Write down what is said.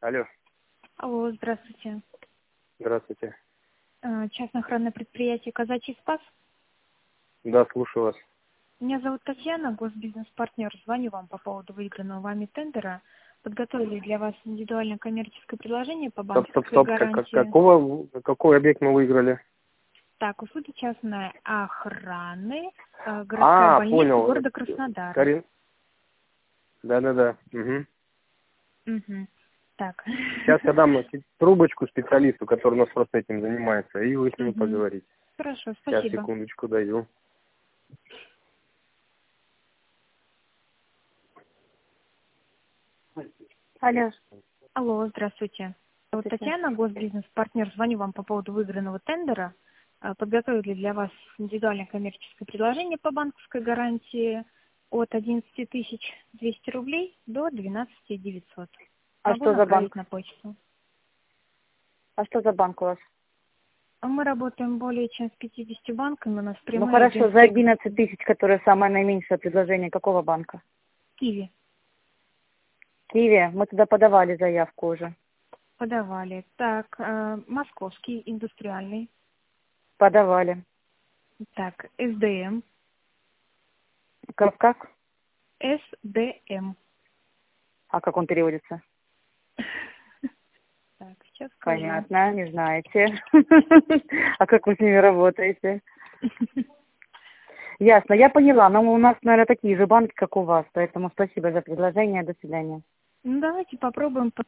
Алло. Алло, здравствуйте. Здравствуйте. Частное охранное предприятие «Казачий спас». Да, слушаю вас. Меня зовут Татьяна, госбизнес-партнер. Звоню вам по поводу выигранного вами тендера. Подготовили для вас индивидуальное коммерческое предложение по банковской Стоп. гарантии. Какой объект мы выиграли? Так, услуги частной охраны, городская больница Понял. города Краснодара. Да. Угу. Угу. Так. Сейчас я дам трубочку специалисту, который у нас просто этим занимается, и вы с ним Угу. поговорите. Хорошо, Сейчас, спасибо. секундочку, даю. Алло. Алло, здравствуйте. Вот Татьяна, госбизнес-партнер. Звоню вам по поводу выигранного тендера. Подготовили для вас индивидуальное коммерческое предложение по банковской гарантии от 11 200 рублей до 12 900. А Могу что за направить банк? на почту. А что за банк у вас? Мы работаем более чем с 50 банками. У нас Ну прямые хорошо, за агентские 11 тысяч, которое самое наименьшее предложение, какого банка? Киви Киви. Мы туда подавали заявку уже. подавали. Так, московский, индустриальный. Подавали. Так, СДМ. Как? СДМ. А как он переводится? Так, сейчас скажу. Понятно, не знаете. А как вы с ними работаете? Ясно, я поняла. Но у нас, наверное, такие же банки, как у вас. Поэтому спасибо за предложение. До свидания. Ну, давайте попробуем